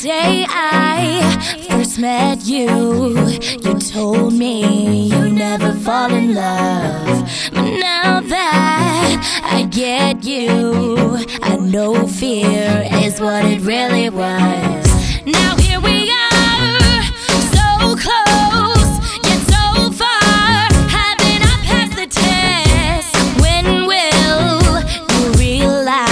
day I first met you, you told me you never fall in love. But now that I get you, I know fear is what it really was. Now here we are, so close, yet so far. Haven't I passed the test? When will you realize?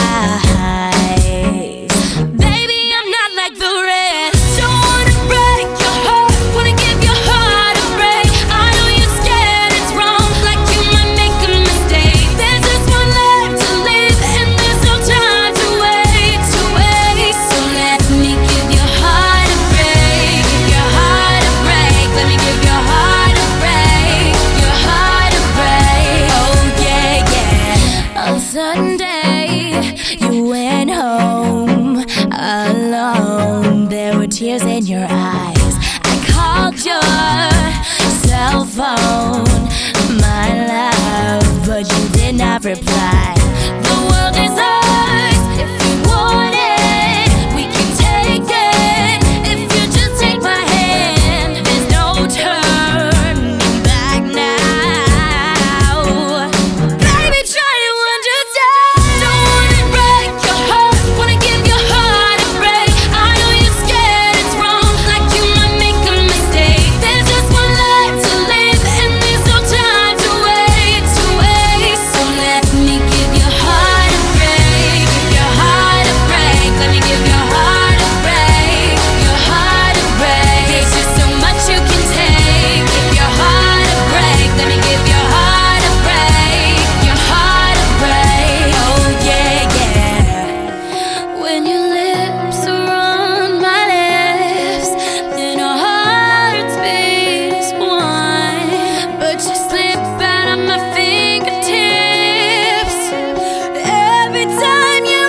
Baby, I'm not like the rest. Don't wanna break your heart, wanna give your heart a break. I know you're scared it's wrong, like you might make a mistake. There's just one life to live, and there's no time to waste. So let me give your heart a break, give your heart a break. Let me give your heart a break, your heart a break. Oh yeah, yeah. On Sunday, you went home alone. There were tears in your eyes. I called your cell phone, my love, but you did not reply. The world is ours if you want it. We can take it if you just take my hand. There's no turning back now. Baby, try to understand. Don't wanna break your heart, wanna give your heart a break. I know you're scared it's wrong, like you might make a mistake. There's just one life to live, and there's no time to wait. So let me give your heart a break, give your heart a break. Let me give your heart a break, your heart a break. There's just so much you can take. Give your heart a break. Let me give your heart a break, your heart a break. Oh yeah, yeah. When your lips are on my lips, then our hearts beat as one. But you slip out of my fingertips every time you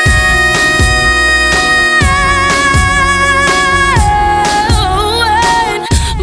run.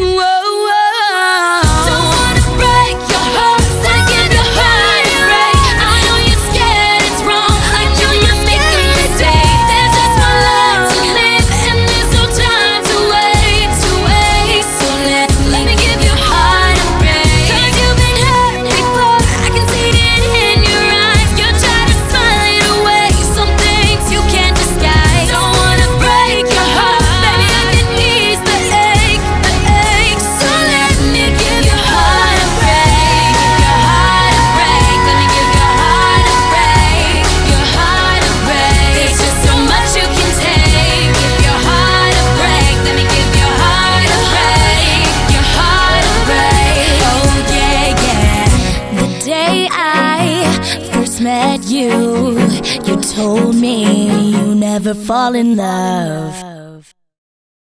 Don't wanna break your heart, wanna give your heart a break. I know you're scared it's wrong, like you must make a mistake. There's just one life to live, and there's no time to wait. So let me give your heart a break. 'Cause you've been hurt before, I can see it in your eyes. You try to smile it away, some things you can't disguise. Don't wanna break your heart, baby, I can ease the ache. So let me give your heart a break, give your heart a break. Let me give your heart a break, your heart a break. There's just so much you can take. Give your heart a break. Let me give your heart a break, your heart a break. Oh yeah, yeah. The day I first met you, you told me you never fall in love.